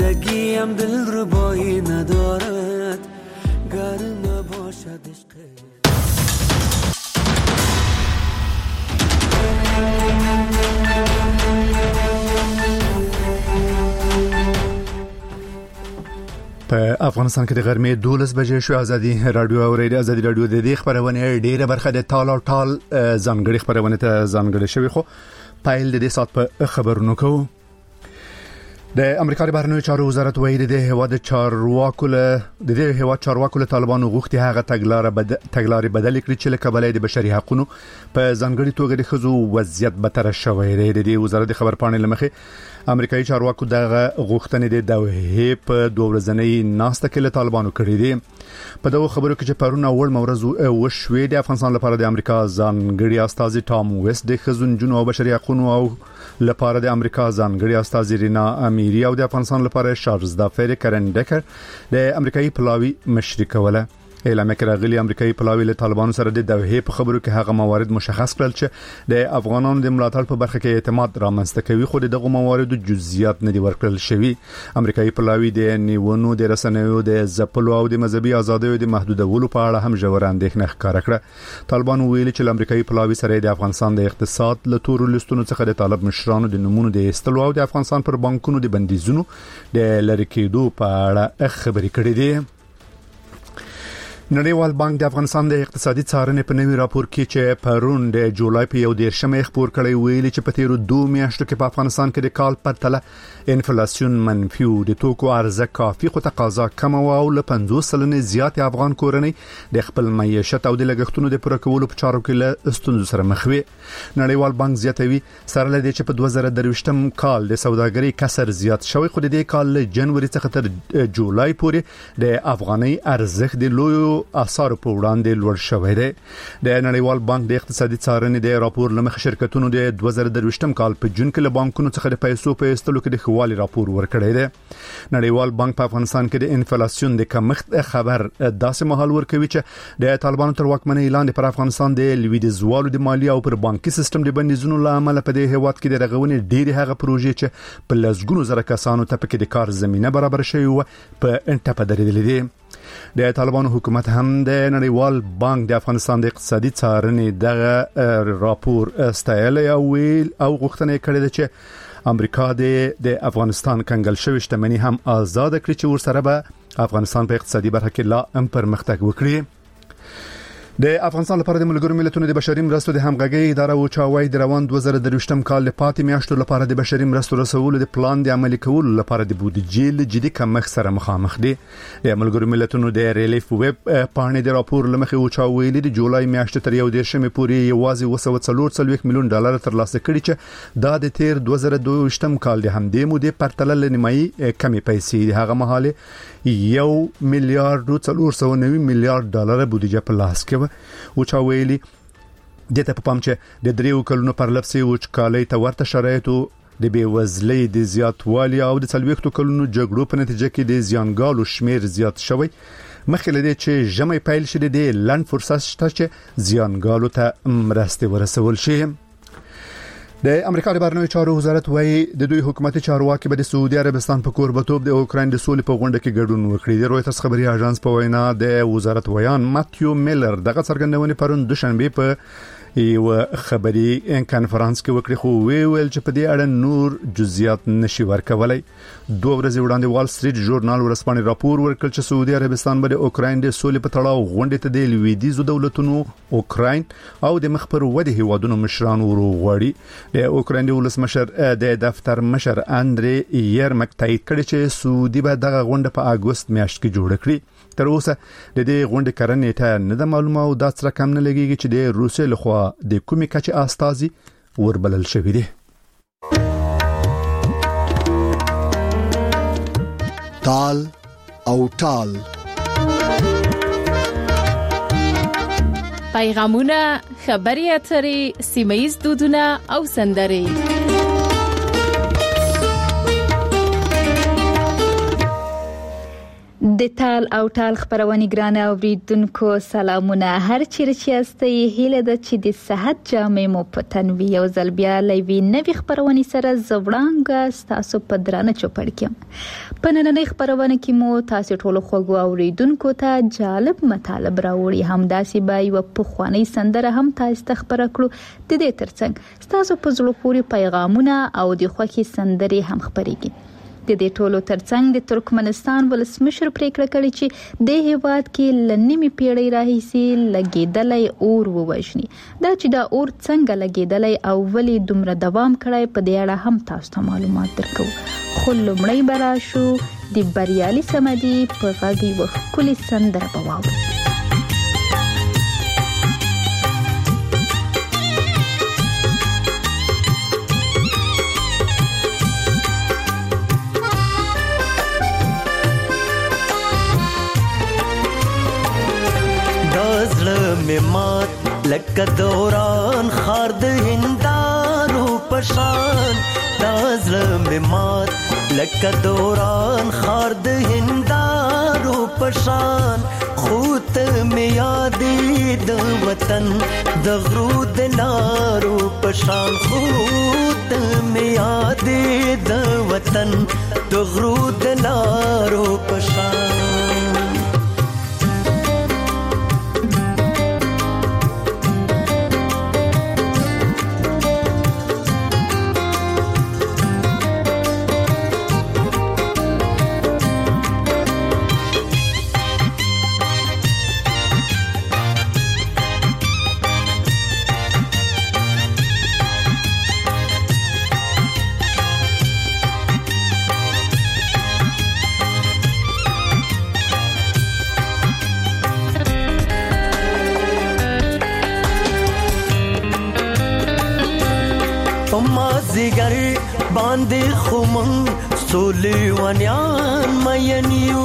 زندگیم دلربایی ندارد گر نباشد عشق. په افغانستان کې د غرمې 12 بجې شو. ازادي رادیو او ریډیو ازادي رادیو د دې خبرونه ډیره برخه د ټال او ټال ځانګړي خبرونه ته ځانګړي شوی، خو پایل د دې سات په خبرونو کوو. د امریکا د بهرنیو چارو وزارت وایي د هیواد چارواکو له طالبانو غوښتي هغه تګلارې بدل کړي چې له کبله د بشري حقوقو په ځانګړي توګه د ښځو وضعیت بدتر شوی دی. د وزارت د خبرپاڼې لمخې امریکایي چارواکو دغه غوښتنې د دوحې په 2 ورځنۍ ناسته کې له طالبانو کړې دي. په دغه خبرو کې چې پرونه اول مورز وشوې د افغانستان لپاره د امریکا ځانګړي استازي ټام ویست د ښځو جنو او بشري حقوقو او لپاره د امریکا ځانګړي استازي رینا امیری او د افغانستان لپاره شارلز دافر کرندکر د امریکایي پلاوی مشري کوله. اعلامیه کې راغلي امریکایي پلاوی له طالبانو سره د دوحې په خبرو کې هغه موارد مشخص کړل چې د افغانانو د ملاتړ په برخه کې اعتماد رامنځته کوي، خو دغه مواردو جزئیات نه دي ورکړل شوی. امریکایي پلاوی د نیونو د رسنیو د ځپلو او د مذهبي ازادیو د محدودولو په اړه هم ژور اندېښنه ښکاره کړه. طالبانو ویلي چې امریکایي پلاوی سره د افغانستان د اقتصاد له تورو لیستونو څخه د طالب مشرانو د نمونه د استلو او د افغانستان پر بانکونو د بندیزونو د لری کېدو په اړه خبرې کړې دي. نړیوال بانک د افغانستان د اقتصادي څارنې په نوي راپور کې چې پرون د جولای په 11 خبر کړی ویلي چې په تیرو 2 میاشتو کې په افغانستان کې د کال په تله انفلیسیون منفي او د توکو عرضه کافي خو تقاضا کم او له 50% زیات افغان کورنۍ د خپل معیشت او د لګښتونو د پوره کولو په چارو کې له ستونزو سره مخ وي. نړیوال بانک زیاتوي سره لدې چې په 2023م کال د سوداګرۍ کسر زیات شوی، خو د دې کال له جنوري څخه تر جولای پورې د افغاني ارزښت د لوی اثر په وړاندې لوړ شوی دی. د نړیوال بانک د اقتصادي څارنې د راپور لمخې شرکتونو د 2023م کال په جون کې له بانکونو څخه د پیسو په استلو کې د خوالي راپور ورکړی دی. نړیوال بانک په افغانستان کې د انفلیسیون د کمښت خبر داسې مهال ورکوي چې د طالبانو تر واکمنۍ لاندې پر افغانستان د لویدیځوالو د مالی او پر بانکي سیستم د بندیزونو له امله په دې هیواد کې د رغونې ډېری هغه پروژې چې په لسګونو زره کسانو ته پکې د کار زمينه برابر شوی و په انټه درېدلې دي. د طالبانو حکومت هم د نړیوال بانک د افغانستان د اقتصادي څارنې دغه راپور استایل او غوښتنه کړې ده چې امریکا د افغانستان کنګل شوی شتمنۍ هم آزاد کړي چې ورسره به افغانستان په اقتصادي برخه کې لا هم پرمختګ وکړي. د افغانستان لپاره د ملګرو ملتونو د بشري مرستو د همغږي اداره او چاوي د روان 2023م کال له پاتې میاشتو لپاره د بشري مرستو رسولو د پلان د عملي کولو لپاره د بودیجې له جدي کمښت سره مخامخ دي. د ملګرو ملتونو د ریلیف ویب پاڼې د راپور لمخې او چاوي د جولای میاشتې تر 11 پورې یوازې 240 میلیون ډالر ترلاسه کړي چې دا د تیر 2022م کال د همدې مودې پرتله لنیمایي کمی پیسې د هغه مهاله 1.490 میلیارډ ډالر بودیجه په لاس کې او چا ویلي د ته په پام چې د 3 کلونو پر لپسې وچکالۍ ته ورته شرایطو د بیوزلۍ د زیاتوالي او د 40 کلونو جګړو په نتیجه کې د زیانګالو شمیر زیات شوی. مخکې لدې چې جمعي پیل شوه د لند فرصت شته چې زیانګالو ته مرسته ورسول شي. د امریکا د بهرنیو چارو وزارت وايي د دوی حکومتي چارواکي به د سعودي عربستان په کوربتوب د اوکراین د سولې په غونډه کې ګډون وکړي. د رويټرز خبري اژانس په وینا د وزارت ویان ماتیو میلر دغه څرګندونه پرون دوشنبه په یو خبري کانفرنس کې وکړي، خو ویل چې په دې اړه نور جزئیات نشي ورکولای. 2 ورځې وړاندې وال سټریټ ژورنال ورسپانې راپور ورکړ چې سعودي عربستان به د اوکراین د سولې په تړاو غونډه ته د لویدیزو دولتونو اوکراین او د مخبر ودی هیوادونو مشران وروغړي. د اوکراین د ولسمشر د دفتر مشر اندري یرمک تایید کړی چې سعودي به دغه غونډه په اگست میاشت کې جوړ کړي. تر اوسه د دې غونډې کارنې ته نه د معلومه او دا څه کم نه لګیږي چې د روسیې لخوا د کومې کچې استازي وربلل شوی دی. تال او ټال پیغامونه، خبري اترې، سیمه‌ییز دودونه او سندرې. د د تال او ټال خبرونه ګرانه اوریدونکو سلامونه هر چیرې چې یاستئ هیله ده چې د صحت جامې مو په تن وي او ځل بیا لوي نوې خبرونه سره زوړانګه تاسو په درانه چوپړ کې په نننۍ خبرونه کې مو تاسو ټول خوږو اوریدونکو ته جالب مطالب راوړي همداسې به یو په خواني سندره هم تاسو ته خبره کړو د دې ترڅنګ تاسو په زړه پورې پیغامونه او د خوښي سندري هم خبريږي د دې ټولو ترڅنګ د ترکمنستان ولسمشر پریکړه کړې چې د هیواد کې لنیمه پیړۍ راهیسي لګیدلې اور ووجني دا چې دا اور څنګه لګیدلې او ولې دومره دوام کړی په دې اړه هم تاسو ته معلومات درکو خو لمړی براشو د بریالي سمدي په غږی وکولي سندره بواو مات لکه دوران خارد هندارو پشان دازل مات لکه دوران خارد هندارو پشان خوت می یادی د وطن د غرود لارو پشان خوت می یادی د وطن د غرود لارو پشان زیگر باندې خمن سولي ونیان مینیو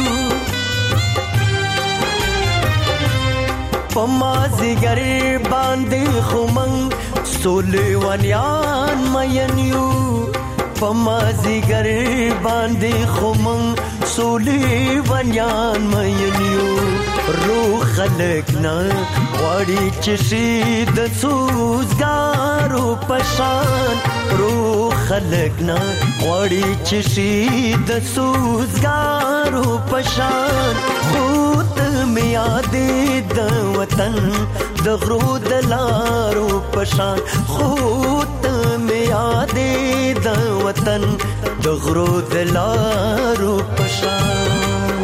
پما زیگر باندې خمن سولي ونیان مینیو پما زیگر باندې خمن سولي ونیان مینیو روح خلقنا وړي چې شي د سوزګارو پشان روح خلقنا وړي چې شي د سوزګارو پشان خود می یادې د وطن د غرود لارو پشان خود می یادې د وطن د غرود لارو پشان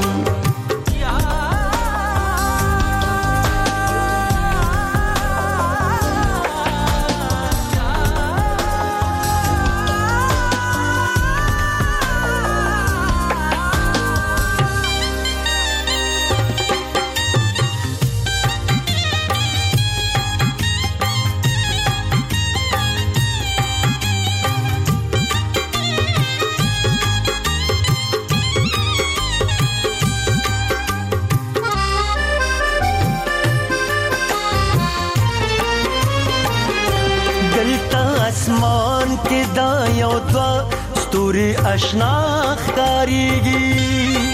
اسمان کې دا یو دوا ستوري آشنا ښکاریږي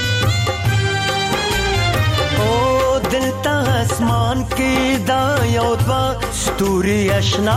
او دلته اسمان کې دا یو دوا ستوري آشنا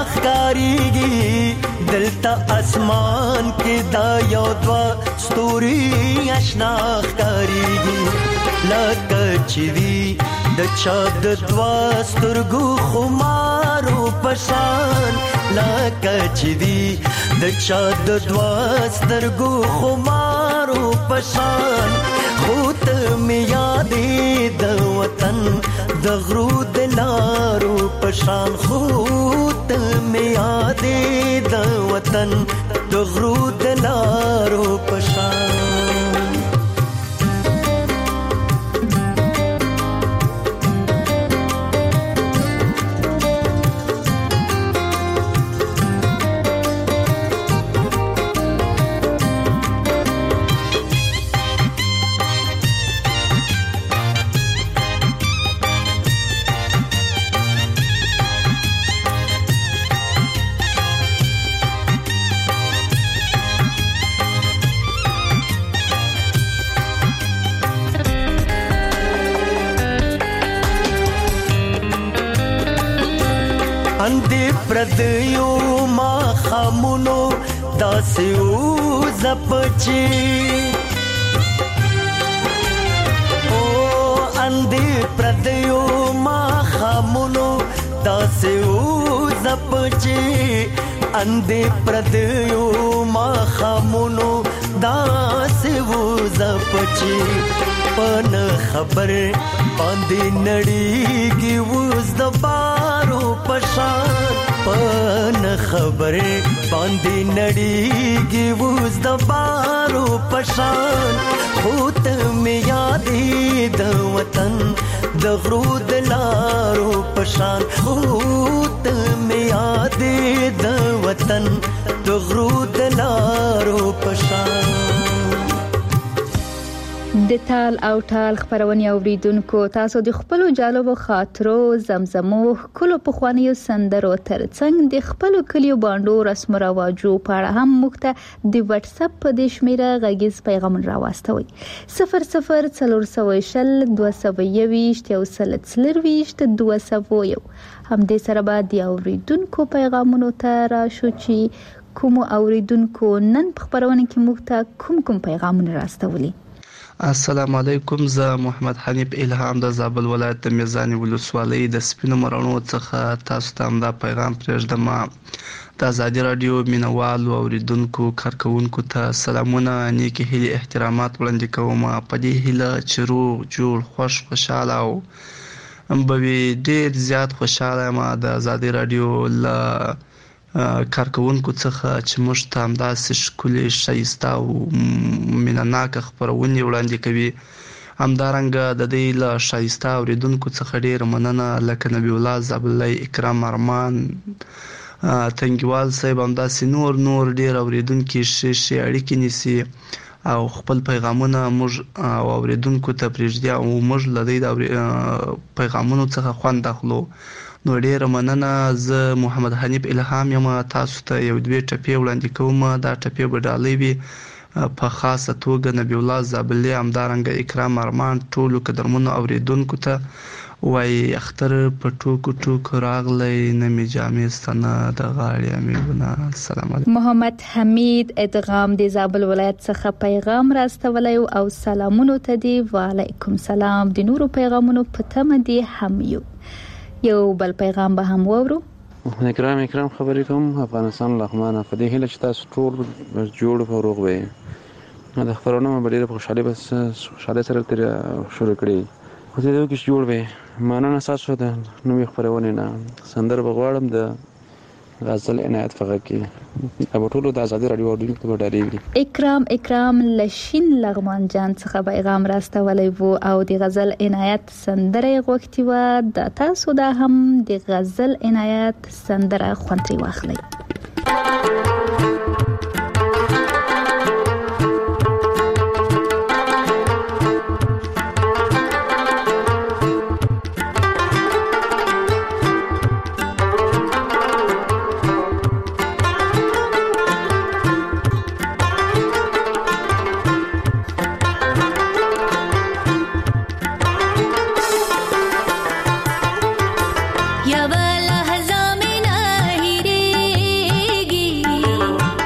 ښکاریږي دلته اسمان کې دا یو دوا ستوري آشنا ښکاریږي لکه چې وی د چا د دوا سترګو خمارو پشان لکه چې وی د چا د دوا سترګو خمارو پشان خود می یادې د وطن د غرود لارو پشان خود می یادې د وطن د غرود لارو پشان اندې پردیو ما خامونو داسې وزپچی او اندې پردیو ما خامونو داسې وزپچی اندې پردیو ما خامونو داسې وزپچی پن خبر باندې نړیږي وز د بارو پشان پن خبر باندې نړیږي وز د بارو پشان خود مې یادې د وطن د غرو د لارو پشان خود مې یادې د وطن د غرو د لارو پشان. د تال او ټال خبرونه اوریدونکو تاسو د خپل جالبو خاطرو زمزمو کلو په خوانیو سندرو ترڅنګ د خپل کلیو باندې رسم رواجو په اړه هم مخته د واتس اپ په د شمیره غږیز پیغام راوستوي 0040 222 هم د سره بعد د اوریدونکو پیغامونو ته راشو چې کوم اوریدونکو نن په خبرونه کې مخته کوم پیغامونه راستولي. السلام علیکم، زه محمد حنیف الهام د زابل ولایت د میزانی ولسوالۍ د سپینو مرانو څخه تاسو ته دا پیغام پرېږدم. د ازادي رادیو مینوالو اوریدونکو کارکونکو ته سلامونه، نیکی هیلې احترامات وړاندې کوم. په دې هیله چې روغ جوړ خوشاله او بوي ډېر زیات خوشاله ما د ازادي رادیو ل کارکونکو څخه چې موږ ته همداسې ښکلې ښایسته او مینهناکه خپرونې وړاندې کوي. همدارنګه د دې له ښایسته اوریدونکو څخه ډېره مننه، لکه نبی الله زابلۍ، اکرام ارمان، تنګیوال صاحب، همداسې نور ډېر اوریدونکي ښې اړیکې نیسي او خپل پیغامونه موږ اوریدونکو ته پرېږدي او موږ له دې پیغامونو څخه خوند اخلو. نو ډیره مننه. زه محمد حنیف الهام یم، تاسو ته یو دوه ټپې وړاندې کوم. دا ټپې به ډالۍ وي په خاصه توګه نبی الله زابلۍ، همدارنګه اکرام ارمان، ټولو قدرمنو اوریدونکو ته وایي اختر په ټوکو راغلی، نه مې جامې ستنه د غاړې امیګونه. السلام علیکم. محمد حمید ادغام د زابل ولایت څخه پیغام راستولی او سلامونو ته دی. وعلیکم سلام. د نورو پیغامونو په تمه دی هم یو بل پیغام به هم وورو. اکرام خبرې کوم. افغانستان لغمانه په دې هیله چې تاسو ټول جوړ او روغ وئ. دا خبرونه مې ډېره خوشاله سره شروع کړې. خو دې کې جوړ وئ. مننه تاسو ته. نو خبرونه نه سندر بغواړم د غزل عنایت فقط کې ابو ټولو د ازادي رادیو اورډینګ ته ډاریږي. اکرام لشین لغمان جان څخه پیغام راستولی وو او د غزل عنایت سندره غوښتي و. د تاسو دا هم د غزل عنایت سندره خوندري واخلئ. या वाला हज़ाम ना हिरेगी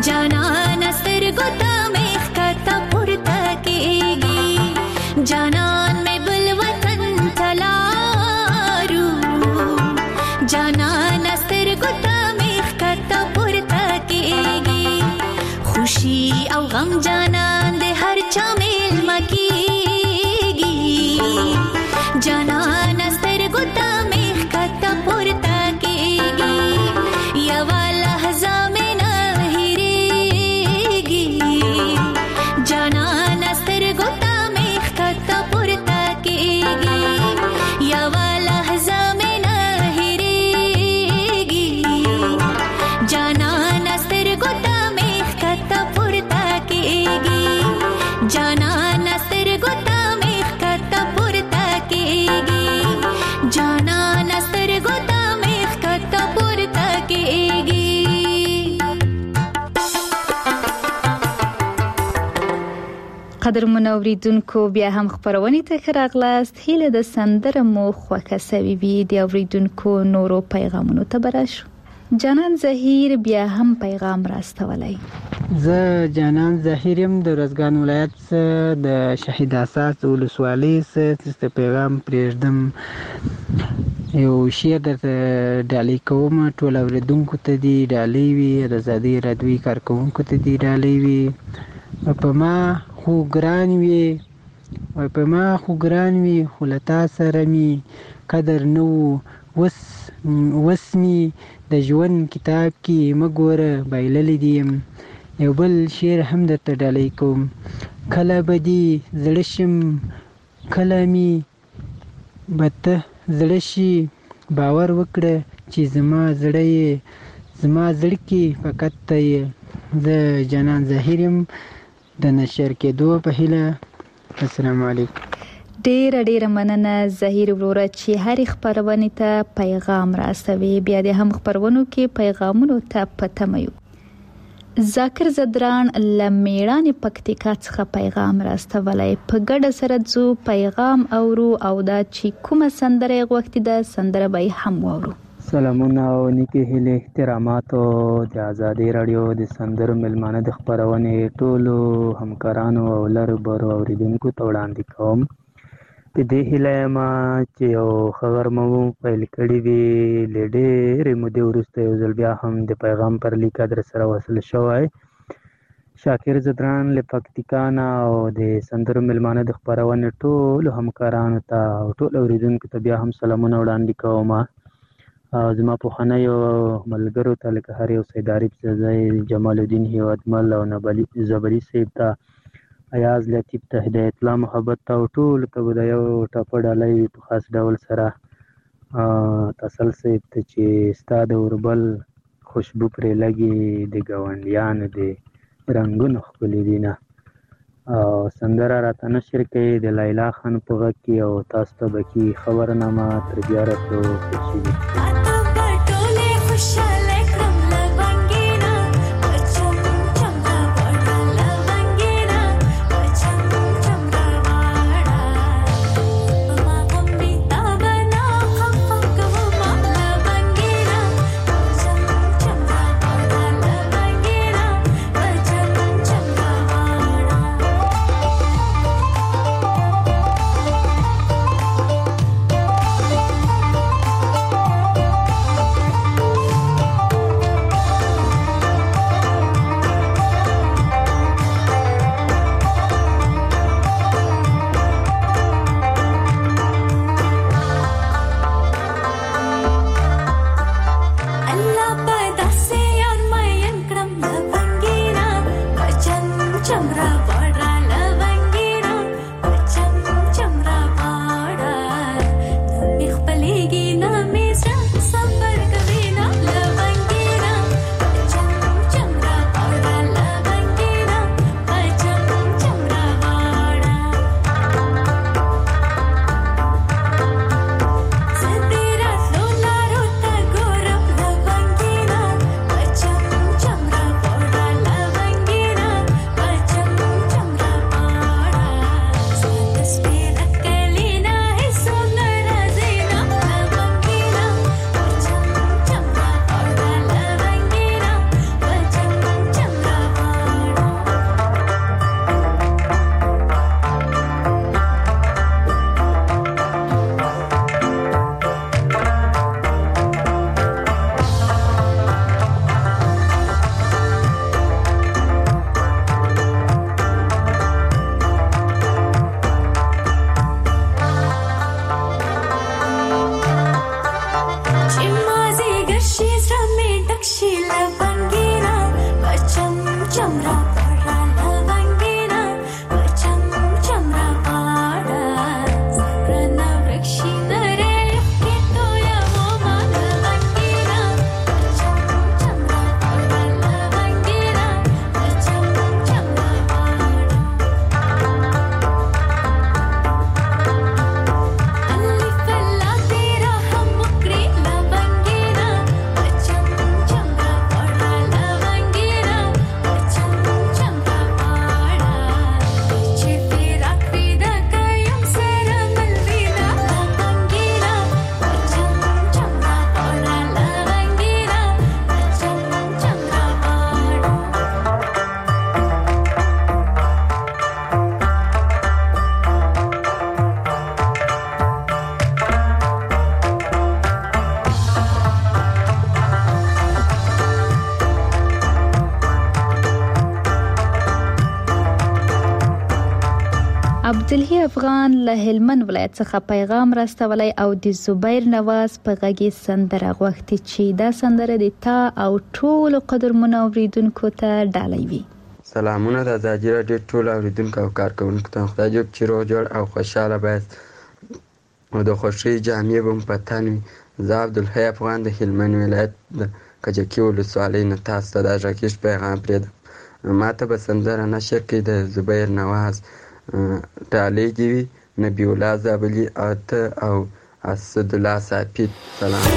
جانان سترګو ته مې ښکته پورته کېږي جانان مې بل وطن ته لاړو جانان سترګو ته مې ښکته پورته کېږي خوشي او غم جانان د هر چا میلمه کېږي جانان سترګو ته مې ښکته پورته کېږي یوه لحظه مې نه هېرېږي جانان سترګو ته مې ښکته پورته کېږي یوه لحظه مې نه هېرېږي جانان سترګو ته مې ښکته پورته کېږي جانان سترګو ته مې ښکته پورته کېږي جانان سترګو ته مې ښکته پورته کېږي قدرمن اوریدونکو بیا هم خبرونه ته راغلاست هیله د سندره مو خوښه سوي وي د اوریدونکو نورو پیغامونو ته براشو جانان زهیر بیا هم پیغام راستولای زه جانان زهیر يم د رزګان ولایت څخه د شهید اساس ولسوالۍ څخه پیغام پرېږدم یو شعر درته ډالۍ کوم ټول اوریدونکو ته دی ډالۍ وي د آزادۍ رادیوي کارکوونکو ته دی ډالۍ وي په ما خو ګران وي خو له تا سره مې قدر نه و وس مې د ژوند کتاب کې مه ګوره بایللی دي یم یو بل شعر هم درته ډالۍ کوم کله به دې زړه شم کله مې به ته زړه شي باور وکړه چې زما زړه کې فقط ته یې زه جانان زهیر یم د نشر کېدو په هیله السلام علیکم ډیره مننه زهیر وروره چې هر خبرونه ته پیغام راستوي بیا د هم خبرونو کې پیغامونو ته پتمایو ذاکر زدران لمیړان پکتیکا څخه پیغام راستولای په ګډه سره ځو پیغام اورو او دا چې کومه سندره غوښتي ده سندره به هم وورو سلامونه او نیکی هیله احترامات د آزادۍ رادیو د سندرو ملمانه د خبرونې ټولو همکارانو او لربرو اوریدونکو ته وړاندې کوم په دې هیله ما چې یو خبر مو پیل کړی وی لډېرې مودې وروسته یو ځل بیا هم د پیغام پر لیک در سره وصل شوی شاکر زدران له پکتیکا نه او د سندرو ملمانه د خبرونې ټولو همکارانو ته او ټول اوریدونکو ته بیا هم سلامونه وړاندې کوم زما پوخنیو ملګرو ته لکه هر یو سید عارف زئی جمال الدین هیوادمل او زبری صاحب ته ایاز لطیف ته هدایت الله محبت ته ټول ته د یو ټاپه ډالۍ په خاص ډول سره تسل صاحب ته چې استاد اوربل خوشبو پرې لګي د ګاونډیانو د رنگونو ښکلي دینه سندره راته نشر کوي د لیلا خان په غږ کې او تاسو ته به کې خبرنامه تر بیا رسو خوشي دي عبدالهی افغان له هلمند ولایت څخه پیغام راستولی او د زبیر نواز په غږی سندره غوښتي چې دا سندره د تا او ټولو قدرمنو اوریدونکو ته ډالۍ وي. سلامونه د ازادي راډیو ټول اوریدونکو او کارکونکو ته. خدای دې چې روغ جوړ او خوشاله باید او د خوښۍ جامې به مو په تن وي. زه عبدالهی افغان د هلمند ولایت د کجکي ولسوالۍ نه تاسو ته دا غږیز پیغام پرېږدم. ما ته به سندره نشر کړي د زبیر نواز ډالۍ دې وي نبی الله زابلي ته او اسدالله ساپید. سلام.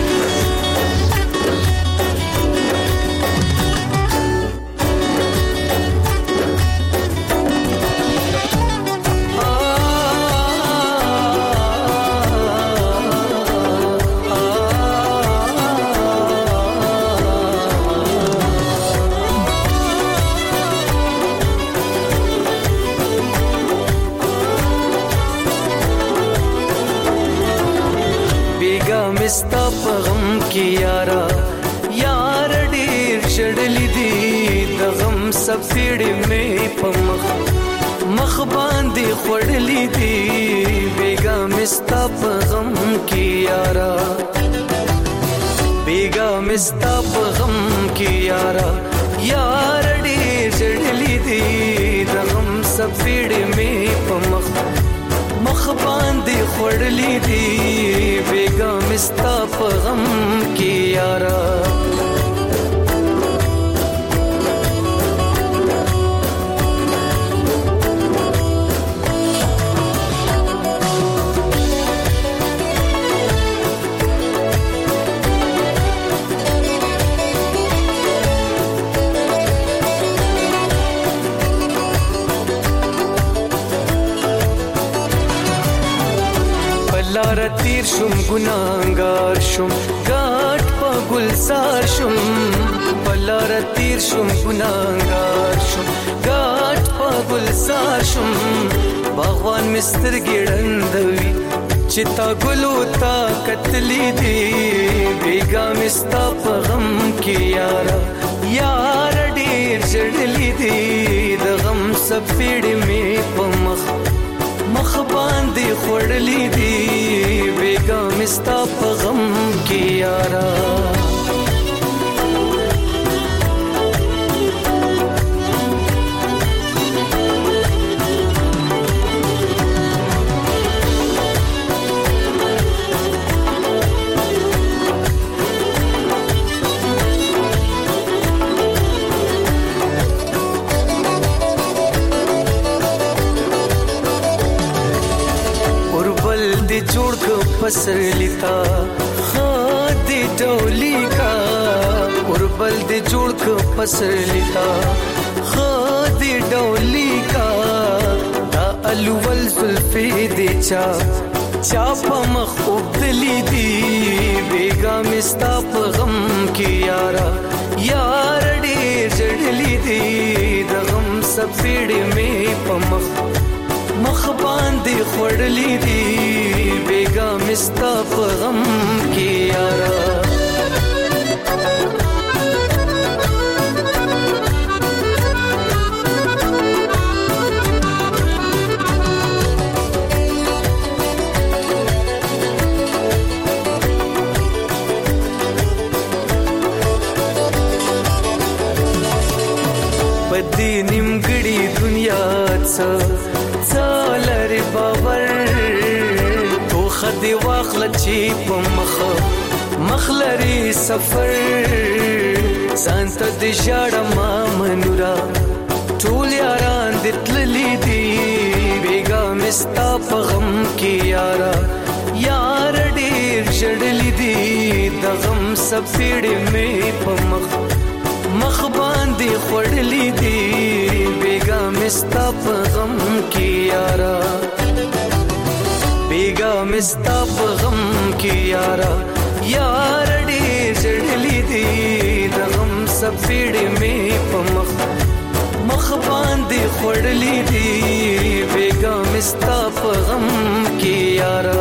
ستا په غم کې یارا یار ډېر شړلی دی د غم سپېړې مې په مخ باندې خوړلی دی بیګا مې ستا په غم کې یارا بیګا مې ستا په غم کې یارا یار ډېر شړلی دی د غم سپېړې مې په مخ باندې خوړلی دی بیګا مې ستا په غم کې یارا لار تیر شم ګناهګار شم ګاټ په ګلزار شم بلار تیر شم ګناهګار شم ګاټ په ګلزار شم باغوان مستر ګړندوي چې تا ګلو تا کتلی دی بیګا مستا په غم کې یارا یار ډېر جړلی دی د غم سپېړې مې په مخ باندې خوړلی دی بیګا مستا په غم کې یارا جوړ کو پسر لیتا خادي ډولي کا اوربل دې جوړ کو پسر لیتا خادي ډولي کا دا الول زلفي دې چا په مخ وبدلی دی بیګا مستا په غم کې یارا یار ډېر جړلی دی د غم سپېړې مې په مخ باندې خوړلی دی بیګا مستا په غم کې یارا په پدې نیمګړي دنیا څلري باور تو خدي واخل چې په مخلري سفر سانت دې شاړه ما منورا ټول یاران دې تللي دي بیګا مستا په غم کې یارا یار ډېر شړلې دي د غم سپېړې مې په مخ باندې خړلې دي بیګا مستا په غم کې یارا بیګا مستا په غم کې یارا یار ډېر شړلې دي د غم سپېړې مې په مخ باندې خړلې دي بیګا مستا په غم کې یارا.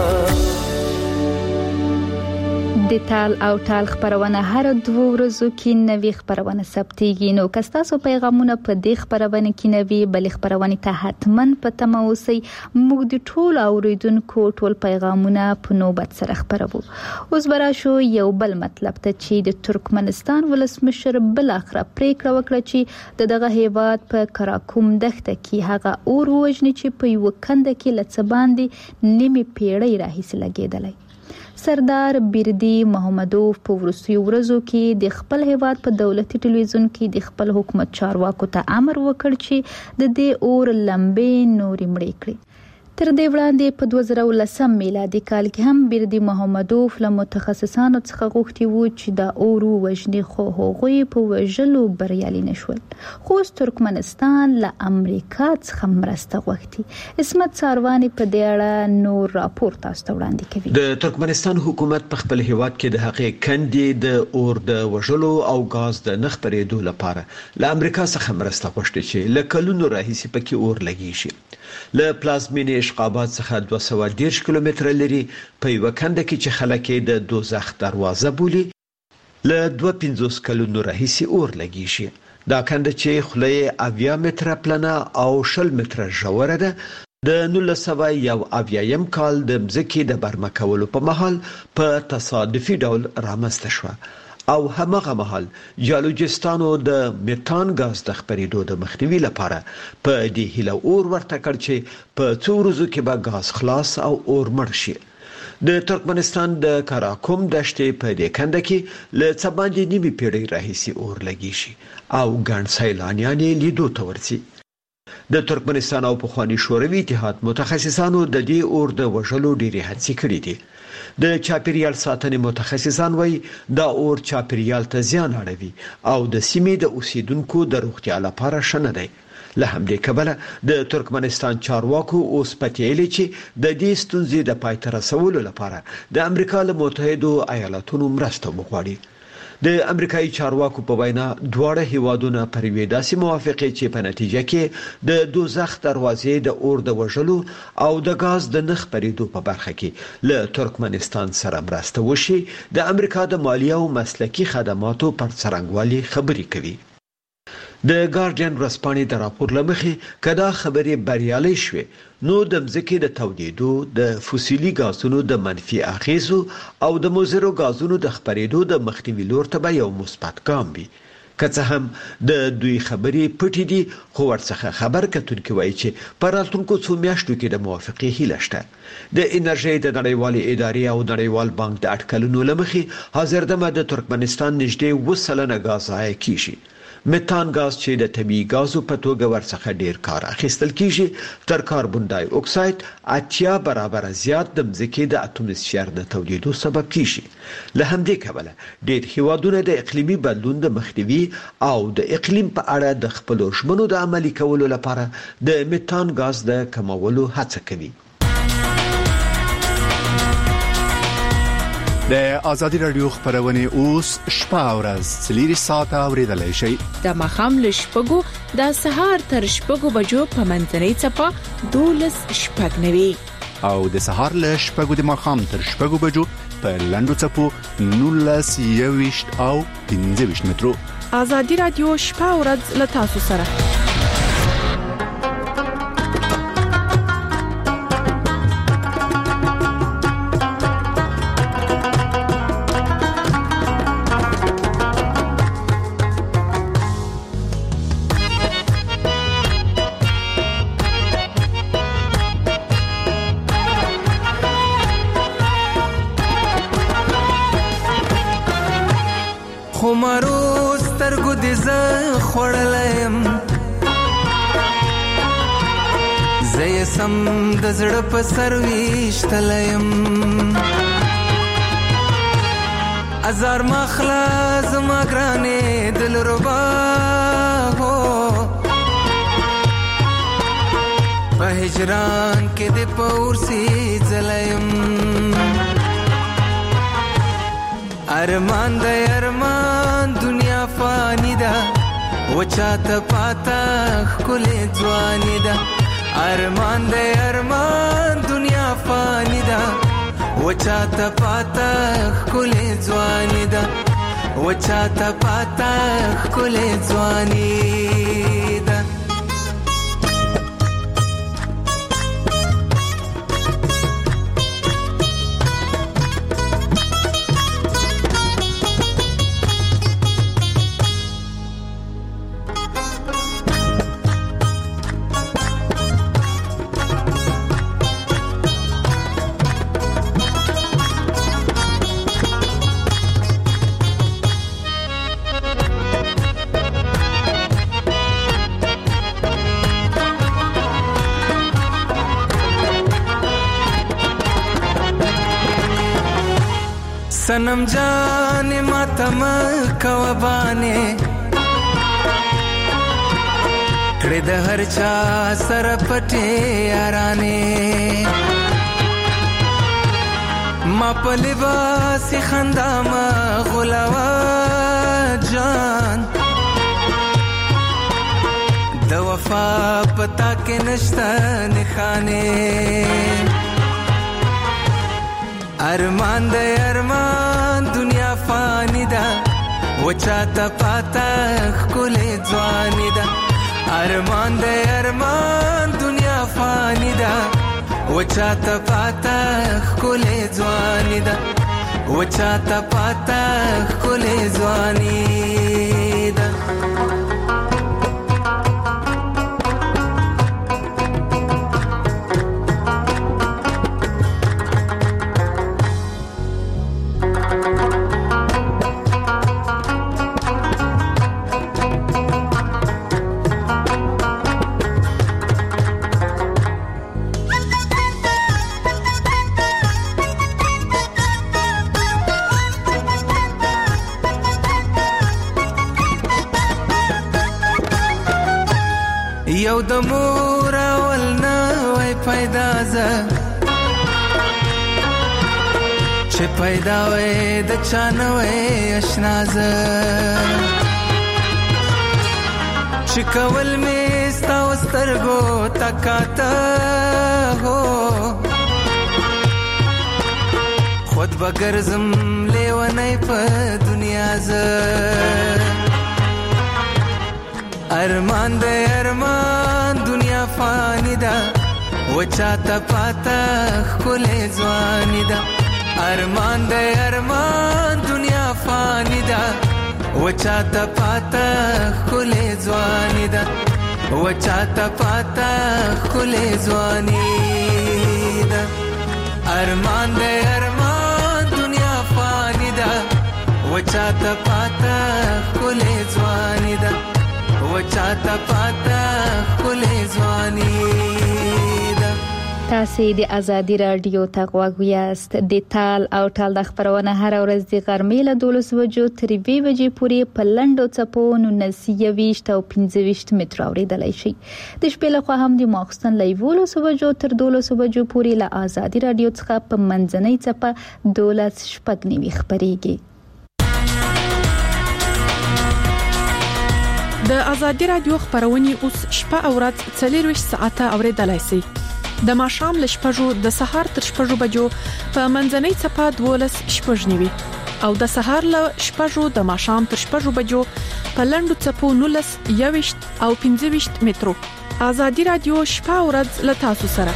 د تال او ټال خبرونه هر 2 ورځو کې نوې خبرونه ثبتېږي. نو که تاسو پیغامونه په دې خبرونه کې نوې بل خبرونه ته حتمن پته مو اوسئ. موږ د ټول اوریدونکو ټول پیغامونه په نوبت سره خبرو. اوس براشو یو بل مطلب ته چې د ترکمنستان ولسمشر بل اخر پریکړه وکړه چې دغه هیواد په کراکوم دښته کې هغه اور وژني چې په یو کنده کې لڅباندې نیمه پیړۍ راهیسې لګیدلای. سردار بیردی محمدوف په ورسوي ورځو کې د خپل هیواد په دولتي ټلویزیون کې د خپل حکومت چارواکو ته امر وکړ چې د دې اور لمبې نورې مړې کړي. تر دې وړاندې په 2010 میلادي کال کې هم بیردی محمدوف له متخصصانو څخه غوښتي وو چې دا اور وژني، خو هغوی په وژلو بریالي نشول. خو ترکمنستان له امریکا څخه مرسته غوښتي. اسمت ساروانی په دې اړه نور راپور تاسو ته وړاندې کوي. د ترکمنستان حکومت په خپل هیواد کې د هغې کندې د اور د وژلو او غاز د نخ پرېدو لپاره له امریکا څخه مرسته غوښتي چې له کلونو راهیسې پکې اور لګي شي. له پلازمینې اشقابات څخه 210 کیلومتر لري په یو کنده کې چې خلک د دوزخ دروازه بولي له 250 کلونو راهیسې اور لګي شي. دا کنده چې خله 80 متره پلنه او 60 متره ژوره ده د 1901 کال د مځکې د برمه کولو په مهال په تصادفي ډول رامنځته شوه او همغه مهال جیولوجستانو د میتان غاز د خپرېدو د مخنیوي لپاره په دې هیله اور ورته کړ چې په څو ورځو کې به غاز خلاص او اور مړ شي. د ترکمنستان د کراکوم دشتې په دې کنده کې له څه باندې نیمه پیړۍ راهیسې اور لګي شي او ګڼ سیلانیان یې لیدو ته ورځي. د ترکمنستان او پخوانی شوروي اتحاد متخصصانو د دې اور د وژلو ډېرې هڅې کړې دي. د چاپیریال ساتنې متخصصان وایي دا اور چاپیریال ته زیان اړوي او د سیمې د اوسیدونکو د روغتیا لپاره ښه نه دی. له همدې کبله د ترکمنستان چارواکو اوس پتیلې چې د دې ستونزې د پای ته رسولو لپاره د امریکا له متحدو ایالاتونو مرسته وغواړي. د امریکایي چارواکو په وینا دواړه هیوادونه پر یوې داسې موافقې چې په نتیجه کې د دوزخ دروازې د اور د وژلو او د غاز د نخ پرېدو په برخه کې له ترکمنستان سره مرسته وشي د امریکا د مالیه او مسلکي خدماتو پر څرنګوالي خبرې کوي. د ګارډین ورځپاڼې د راپور لمخې کدا خبرې بریالۍ شوې نو د مځکې د تودېدو د فوسیلي غازونو د منفي اغیزو او د مضرو غازونو د خپرېدو د مخنیوي لور ته به یو مثبت ګام وي. که څه هم د دوی خبرې پټې دي خو ورڅخه خبر کتونکي وایي چې په راتلونکو څو میاشتو کې د موافقې هیله شته. د انرژۍ د نړیوالې ادارې او نړیوال بانک د اټکلونو لمخې حاضر دمه د ترکمنستان نږدې 2% غاز ضایع کیږي. میتان غاز چې د طبیعي غازو په توګه ورڅخه ډیر کار اخیستل کیږي تر کاربن ډای اکساید 80 برابر زیات د مځکې د اتموسفیر د تولید سبب کیږي. له همدې کبله ډیر هیوادونه د اقلیمي بدلون د مخنیوي او د اقلیم په اړه د خپل ژمنو د عملي کولو لپاره د میتان غاز د کمولو هڅه کوي. د ازادي رادیو خبرونه اوس شپه او ورځ 3 ساعته اوریدلای شئ. د مخام لشپګو د سهار تر شپګو بجو په منځنۍ چپا 12:09 او د سهار لشپګو د مخام تر شپګو بجو په لندو چپو 19:20 او 15 مترو. ازادي رادیو شپه او ورځ له تاسو سره. خوړلم زه سم د زړه په سر ویشتلم ازار مخلا زما ګرانې دلربا هو په هجران کې د پورسي ځلیم ارمان د ارمان دنیا فانی ده وچاته پاتا خلې ځواني ده ارمان د ارمان دنیا فانی ده وچاته پاتا خلې ځواني ده وچاته پاتا خلې ځواني ده सनम जाने मातम कवबाने कड़े द हर चा सर पटे याराने मा पलिबासी खंदा मा गुलावा जान द वफा पता के नश्ता निखाने अरमान दे अरमान दुनिया फानी दा वचाता पाता खुले ज़वानी दा अरमान दे अरमान दुनिया फानी दा वचाता पाता खुले ज़वानी दा वचाता पाता खुले ज़वानी दा یو د مور اول نه وای پیدا ز چې پیدا وای د چانه وای آشنا ز چې کول می ستا وسترګو تکاته هو خود بغرزم لیونی په دنیا ز अरमान दे अरमान दुनिया फानी दा वचाता पाता खुले ज़वानी दा अरमान दे अरमान दुनिया फानी दा वचाता पाता खुले ज़वानी दा वचाता पाता खुले ज़वानी दा अरमान दे अरमान दुनिया फानी दा वचाता पाता खुले ज़वानी दा وچاته پاتا خلې ځواني ده تاسو د ازادي رادیو ته غوږ یاست د تال او ټال د خبرونه هر ورځ د غرمې له 12 بجو تر 2 بجې پورې په لنډو څپو 19 او 25 متر اوریدلای شي د شپې له خوا هم د ماخستن له 12 بجو تر 12 بجو پورې له ازادي رادیو څخه په منځنۍ څپه 12 شپږ خبريږي د ازادي رادیو خبرونه اوس شپه او ورځ 24 ساعته اوریدلای شي د ماښام ل شپږو د سهار تر شپږو بجو په منځنۍ څپه 12 شپږنیوي او د سهار ل شپږو د ماښام تر شپږو بجو په لنډو څپو 19 او 25 مترو ازادي رادیو شپه او ورځ ل تاسو سره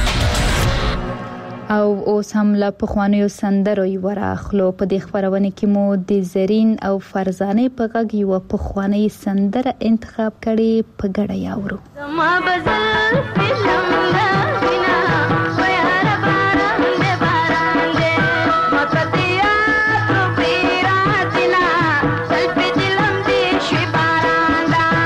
او اوس هم لا پخوانیو سندرو وراخلو په دې خبرونه کې مو د زرین او فرزانه په غږ یو پخوانی سندره انتخاب کړي په ګډه یاورو زما بزل شملا بنا ويا ربارم دې باران دې متتیا تو پیراتنا سلپ دلم دې شي باران دا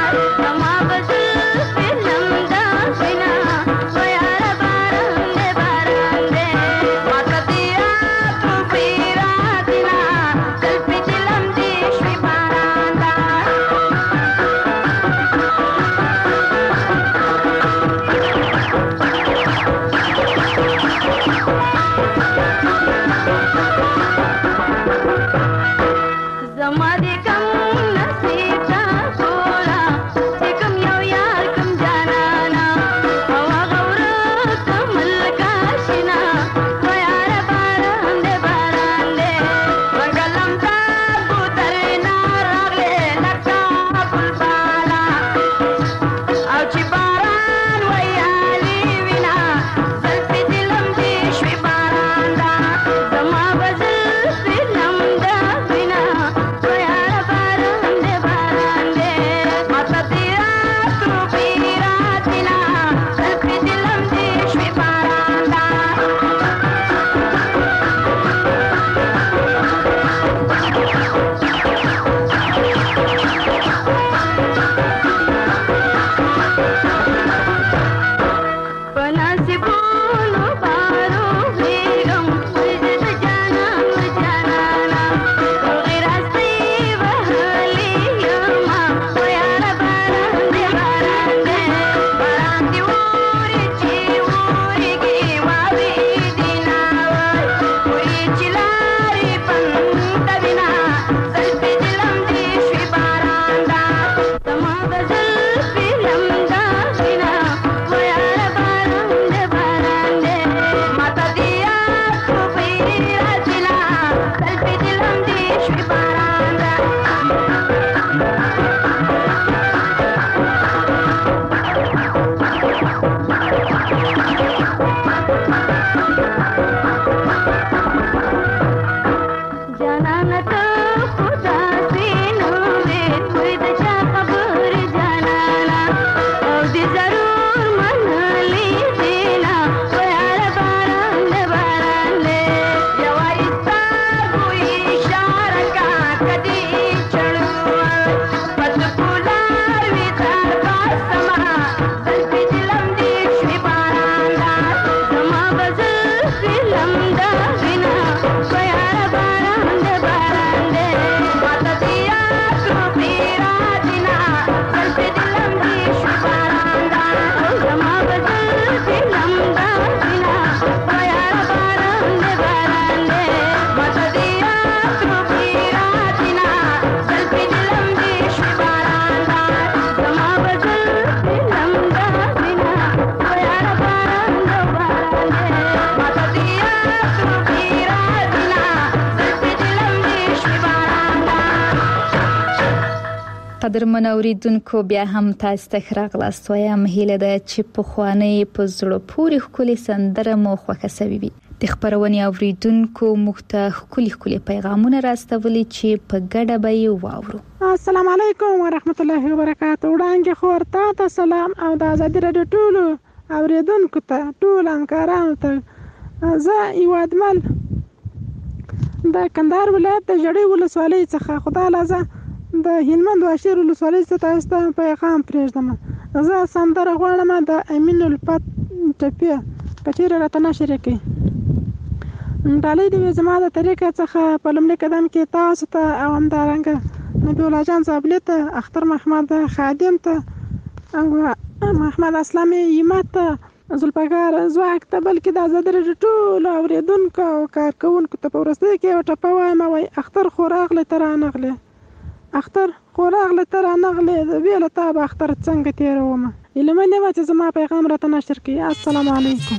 قدرمن اوریدونکو بیا هم تاسو ته راغلاست وایم هیله ده چې په خوانې په زړه پورې خولي سندره مو خوښه سوي وي. د خبرونې اوریدونکو مخته خولي پیغامونه راستولي چې په ګډه به یې واورو. السلام علیکم ورحمت الله وبرکاته. وړاندې خو ورته سلام او د آزادي رادیو ټولو اوریدونکو ته ټول همکارانو ته زه یوادمل د کندهار ولایت د جړې ولسوالۍ څخه خدای لازم د هلمند واشیر ولسوالۍ څخه تاسو ته پیغام پرېږدم. زه سندره غواړم د امین الفت ټپه کچېره راته نشر کړي. ډالۍ د زما د طریقې څخه په لومړي قدم کې تاسو ته او همدارنګه نبی الله جان زابلی ته، اختر محمد خادم ته، محمد اسلامي یمت ته، زلفګار زواک ته، بلکې د آزادي رادیو ټولو اوریدونکو او کارکوونکو ته په وروستۍ کې یو ټپه وایم وایي اختر خو راغلی ته رانغلی، اختر خو راغلی ته رانغلی، بې له تا به اختر څنګه تېرومه. هیله من یم چې زما پیغام راته نشر کړي. السلام علیکم.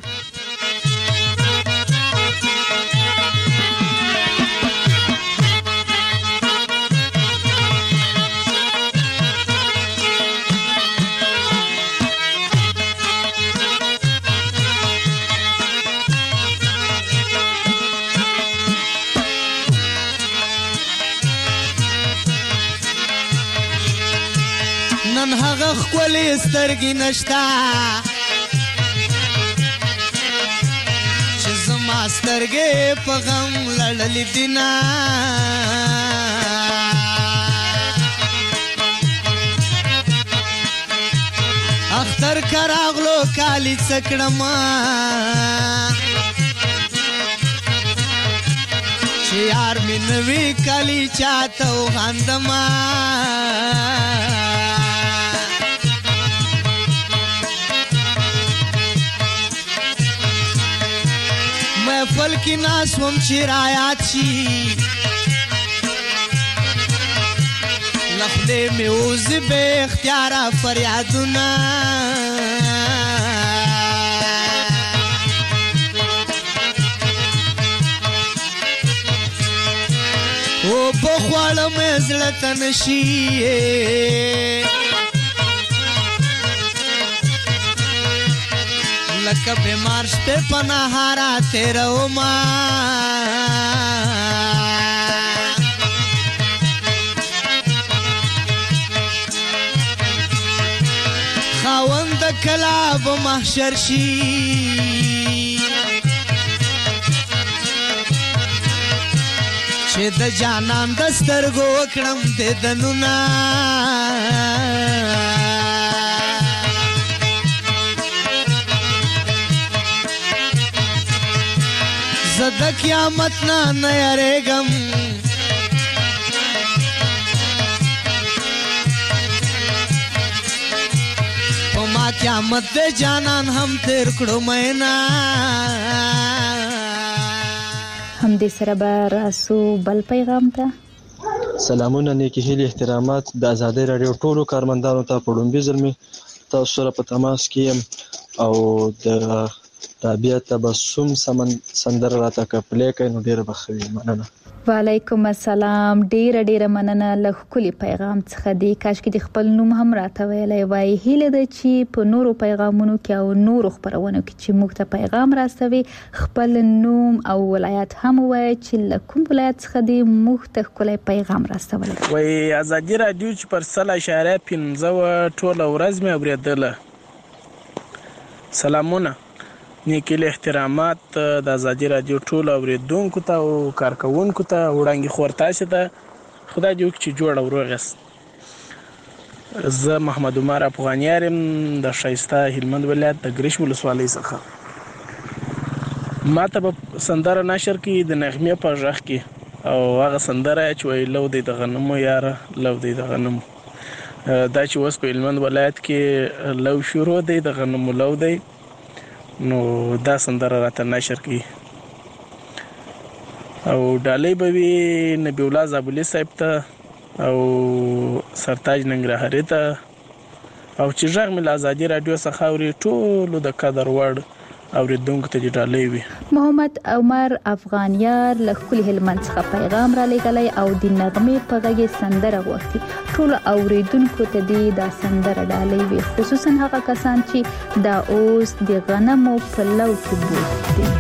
نن هغه ښکلې سترګې نشته چې زما سترګې په غم لړلې دینه، اختر که راغلو کالی څه کړمه چې یار مې نه وي کالی چاته وخاندمه. محفل کې ناس وم چې رایات شي، له خولې مې وځي بې اختیاره فریادونه، اوبه خواړه مې زړه ته نه شي، لکه بیمار شپې په نهاره تېرومه. خاوند کله به محشر شي چې د جانان د سترګو وکړم دیدنونه، زه د قیامت نه یریږم، په ما قیامت د جانان هم تیر کړو مینا. هم دې سره به راسو بل پیغام ته. سلامونه، نیکی هیلې، احترامات د آزادۍ راډیو ټولو کارمندانو ته په لومړي ځل مې تاسو سره په تماس کې یم او د رابعه تبسم سندره راته کپلې کوي نو ډیره بخوي. مننه. وعلیکم السلام. ډیره مننه له ښکلي پیغام څخه. دی کاش کې د خپل نوم هم راته ویلی وای. هیله ده چې په نورو پیغامونو کې او نورو خبرونو کې چې موږ ته پیغام راستوي خپل نوم او ولایت هم وایي چې له کوم ولایت څخه دی موږ ته ښکلی پیغام راستولی. وای آزادي رادیو چې پر 100.15 ټوله ورځ مې اورېدله. سلامونه، نیکی له احترامات د آزادي رادیو ټول اوریدونکو ته او کارکوونکو ته وړاندې خور تاسو ته خدای دې وکړي چې جوړ او روغ یاست. زه محمد عمر افغانیار یم د شایسته هلمند ولایت د ګریش ولسوالۍ څخه. ما ته به سندره نشر کړي د نغمې په غږ کې او هغه سندره چې وایي لو دی د غنمو یاره لو دی د غنمو. دا چې اوس په هلمند ولایت کې لو شروع دی د غنمو لو دی، نو دا سندره راته نشر کړي. او ډالۍ به وي نبی الله زابلی صاحب ته او سرتاج ننګرهاري ته او چې غږ مې له آزادي رادیو څخه اوري ټولو د قدر وړ اوریدونکو ته ډالۍ وي. محمد عمر افغانیار له ښکلي هلمند څخه پیغام را لېږلی او د نغمې په غږ سندره غوښتي. ټول اوریدونکو ته دې دا سندره ډالۍ وي، خصوصا هغه کسان چې دا اوس د غنمو په لو کې بوخت دي.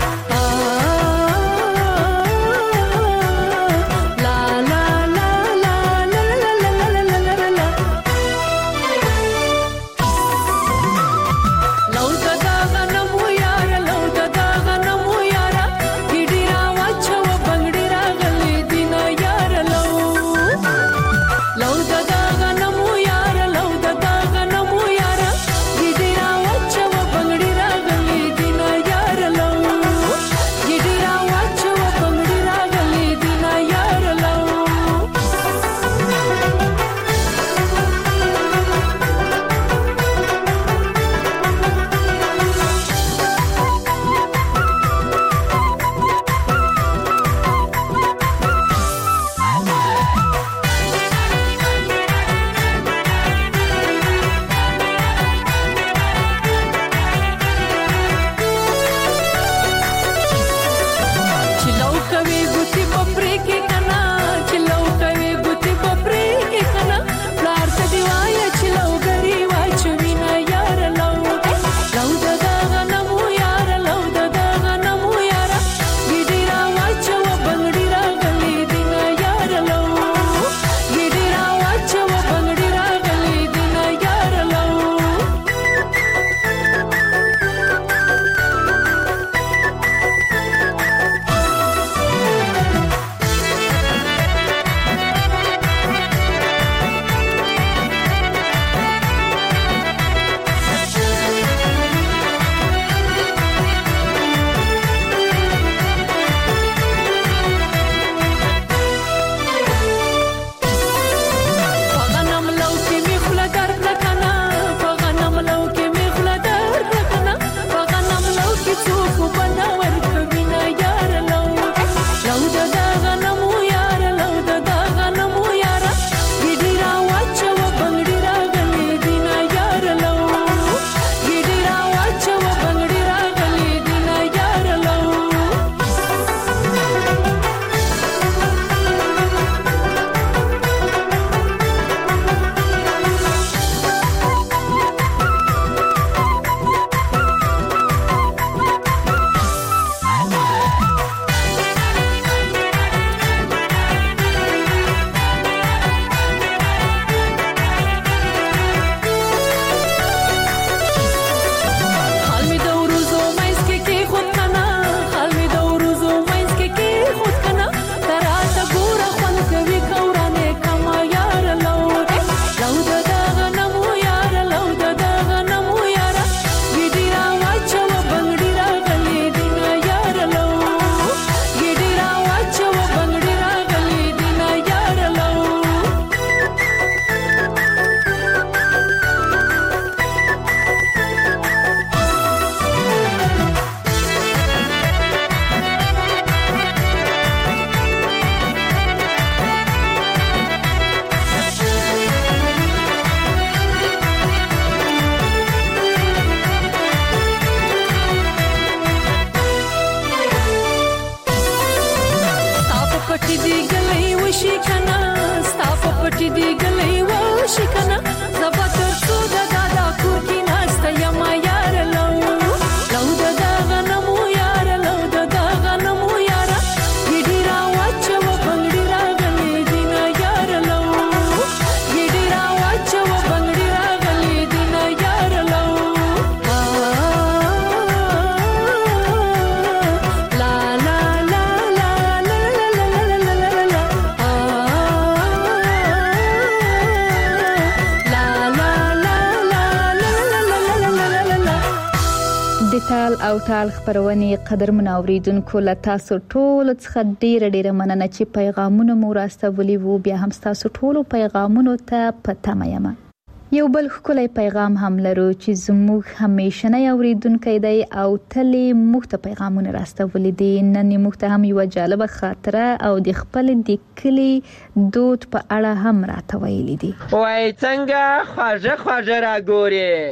تال او تال خبرونه قدرمن اوریدونکو له تاسو ټول څخه ډیره مننه چې پیغامونه مو راستولي وو. بیا هم تاسو ټول پیغامونو ته پته یم. یو بل خولای پیغام هم لرو چې زموږ همیشنه اوریدونکو دی او تلې موږ ته پیغامونه راستولي دي. نن موږ ته هم یو جالب خاطره او د خپل د کلی دود په اړه هم راته ویلي دي. وای څنګه خواجه را ګوري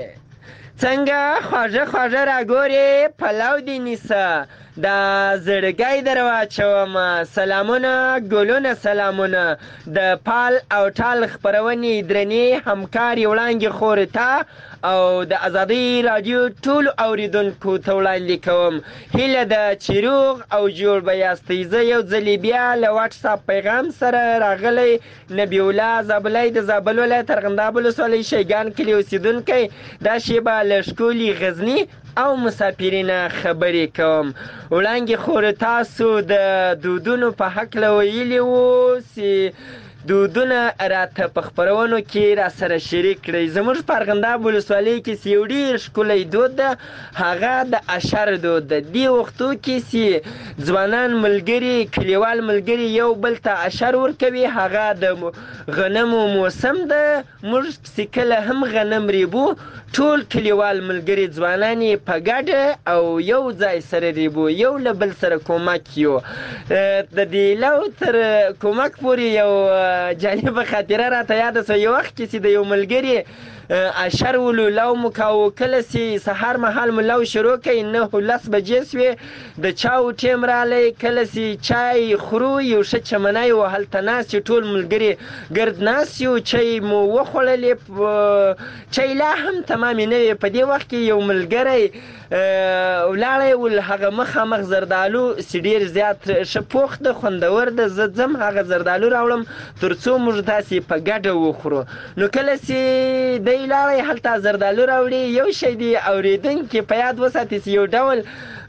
څنګه خواږه خواږه راګورې پلو دې نیسه دا زړګی در واچوم سلامونه ګلونه سلامونه د پال او ټال خپرونې درنې همکارې وړانګې خورې ته او د ازادۍ راډیو ټولو اوریدونکو ته وړاندې کوم هیله ده چې روغ او جوړ به یاستئ. زه یو ځلې بیا له واټساپ پیغام سره راغلی نبی الله زابلی د زابل ولایت ارغنداب ولسوالۍ شیګان کلي اوسېدونکی دا شیبه له ښکلي غزني او مسافرینه خبرې کوم. وړاندې خور تاسو د دودونو په هکله ویلي وو چې دودونه راته په خپرونو کې را سره شریک کړئ. زموږ په ارغنداب ولسوالۍ کې یو ډېر ښکلی دود ده، هغه د اشر دود ده. دې وختو کې چې ځوانان ملګري کلیوال ملګري یو بل ته اشر ورکوي، هغه د غنمو موسم ده. موږ چې کله هم غنم ریبو ټول کلیوال ملګري ځوانان یې په ګډه او یو ځای سره ریبو، یو له بل سره کومک یو. د دې لو تر کومک پورې یو جالبه خاطره راته یاده سوه. یو وخت کې چې د یو ملګري اشر ولو لو مو کاوه، کله چې سهار مهال مو لو شروع کړئ 9-10 بجې سوې، د چاو ټیم رالی. کله چې چای خورو یو ښه چمنی و هلته ناست یو ټول ملګري ګرد ناست یو، چای مو وخوړلې، چای لا هم تمامې نه وې. په دې وخت کې یو ملګری ولاړی ول، هغه مخامخ زردالو چې ډېر زیات ښه پوخ ده خوندور ده، زه ځم هغه زردالو راوړم تر څو موږ تاسې په ګډه وخورو. نو کله چې دی لاړی هلته زردالو راوړي، یو شی دی اورېدونکي په یاد وساتي چې یو ډول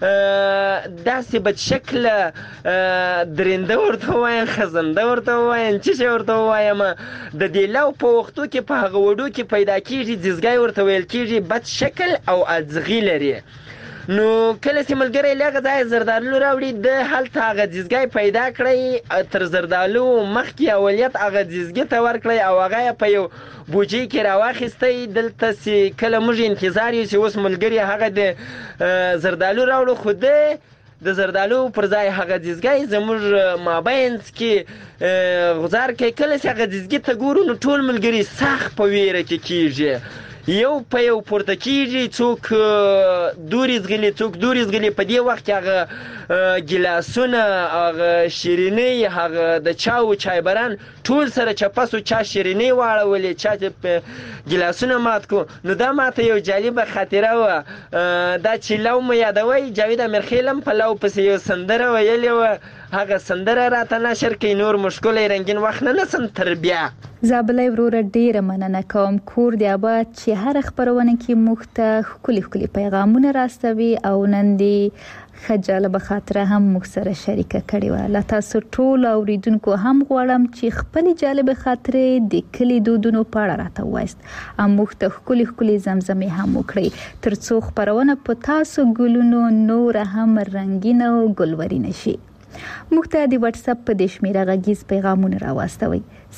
داسې بدشکله درنده ورته ووایم، خزنده ورته ووایم، څه شی ورته ووایم، د دې لو په وختو کې په هغه وډو کې پیدا کېږي، ځیزګی ورته ویل کېږي، بد شکل او اځغي لري. نو کله چې ملګری له هغه ځایه زردالو راوړي، د هلته هغه ځیزګی پیدا کړی، تر زردالو مخکې اولیت هغه ځیزګي ته ورکړی او هغه یې په یو بوجۍ کې راواخیستی. دلته چې کله موږ انتظار یو چې اوس ملګري هغه د زردالو راوړو، خو د زردالو پر ځای هغه ځیزګی زموږ مابینځ کې غزار کوي. کله چې هغه ځیزګي ته ګورو نو ټول ملګري سخت په ویره کې کېږي، یو په یو پورته کېږي، څوک دورې زغلي څوک دورې زغلي. په دې وخت کې هغه ګیلاسونه، هغه شیرینۍ، هغه د چاو چایبران ټول سره چپس و، چا شیرینۍ واړولې، چا ګیلاسونه مات کو. نو دا ماته یو جالبه خاطره وه. دا چې لو مو یادوئ، جاوید امیرخیل هم په لو پسې یو سندره ویلې وه، هغه سندره راته نشر کړئ. نور مو ښکلی رنګین وخت نه نسم تر بیا. زابلی وروره ډیره مننه کوم. کور دی آباد چې هر خبرونه کې موږ ته ښکلي ښکلي پیغامونه راستوي او نن دې ښه جالبه خاطره هم موږ سره شریکه کړې وه. له تاسو ټولو اوریدونکو هم غواړم چې خپلې جالبه خاطرې د کلي دودونو په اړه راته ووایاست او موږ ته ښکلي ښکلي زمزمې هم وکړئ، تر څو خپرونه په تاسو ګلونو نوره هم رنګینه او ګلورینه شي. موږ ته د واتساپ په دې شمیره غږیز پیغامونه راواستوئ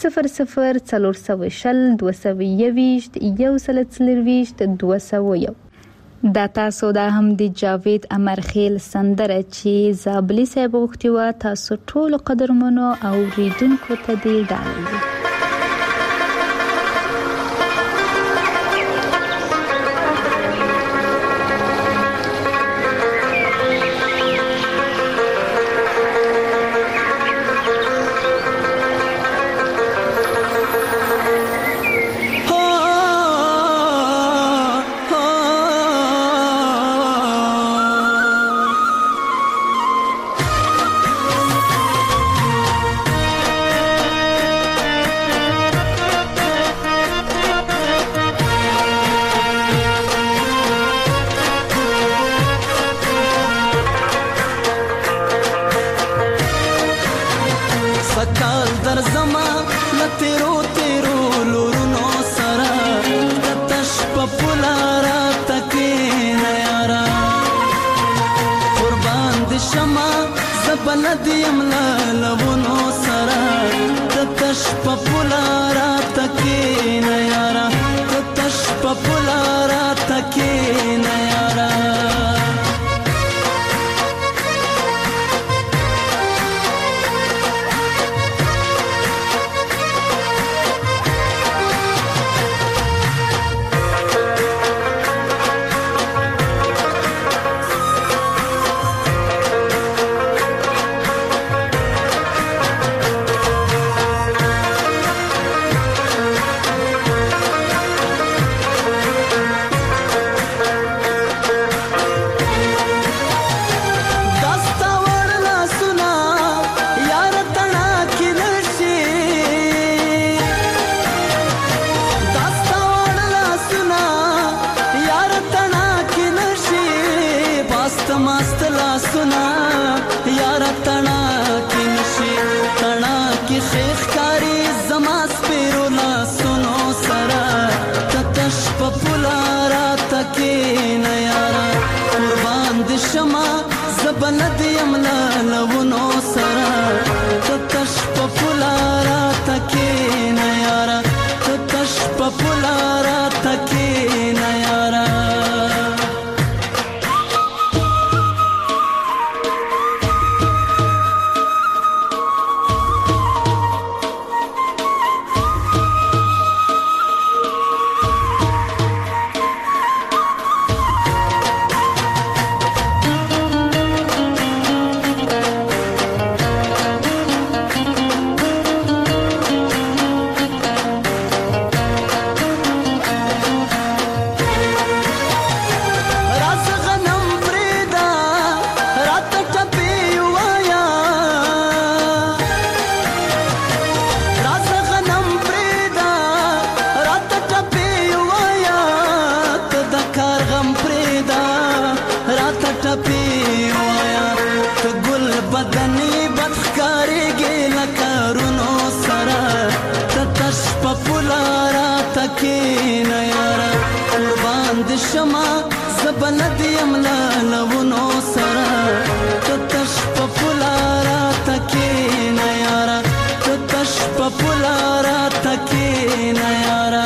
004020 221 201. دا تاسو دا هم د جاوید امرخیل سندره چې زابلی صاحب غوښتي وه، تاسو ټولو قدرمنو اوریدونکو ته دې ډالۍ. ندیم لبونو سرا تتش پپولارا تکین یارا تتش پپولارا تکین یارا شما زبلد یملا لونو سرا تتش پپولارا تکی نیارا تتش پپولارا تکی نیارا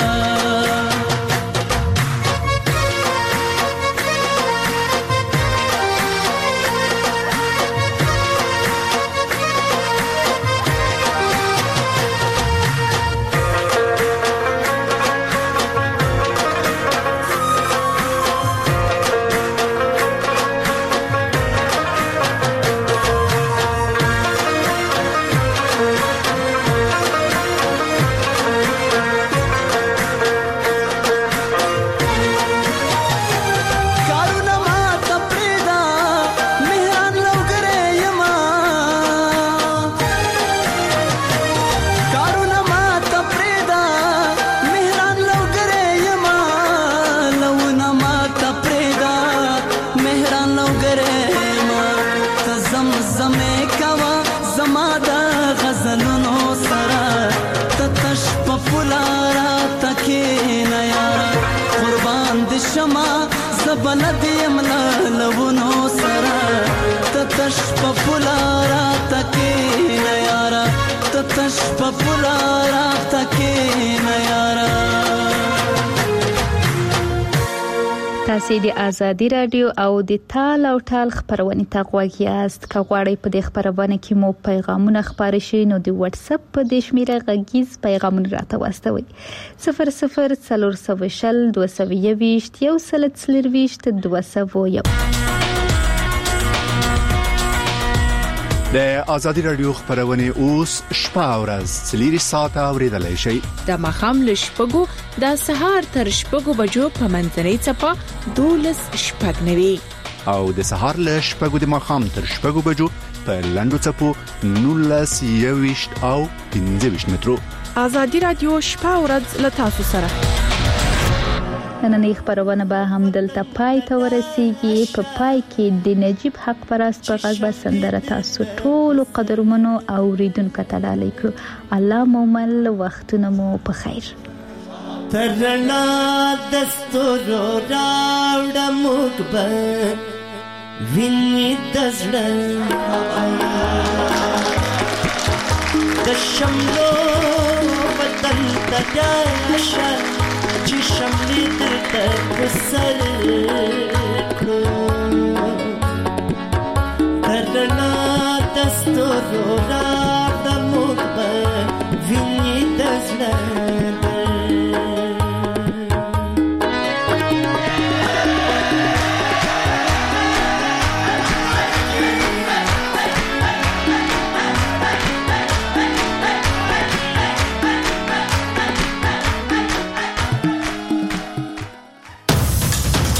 بلد یملا لونو سرا تتش پپولارا تکی نیارا تتش پپولارا تکی نیارا. تاسو د ازادي رادیو او د تال او ټال خبرونه تغوږ یاست. که غواړئ په دې خبرونه کې مو پیغامونه خبرې شي نو د واتس اپ په دې شمیره غږیز پیغامونه راته واستوئ 00402021 د ازادي رادیو خبرونه اوس شپه او ورځ 3 ساعته اوریدلای شئ. د مخام لشپګو د سهار تر شپګو بجو په منځنۍ چپا 12 شپږ نوي او د سهار لشپګو د مخام تر شپګو بجو په لاندو چپو 19 او 15 مترو. ازادي رادیو شپه او ورځ له تاسو سره. نننۍ خبرونه به هم دلته پای ته ورسیږي. په پای کې د نجیب حق پرست په غږ به سندره تاسو ټول قدرمنو اوریدونکو ته لاله کړو. الله مومل وختونه مو په خیر. ترنا دستورو راوړ مقبل ویني دزړه د شملو بدل تجاشه چې شملې درته وسر کړو ترنا دستورو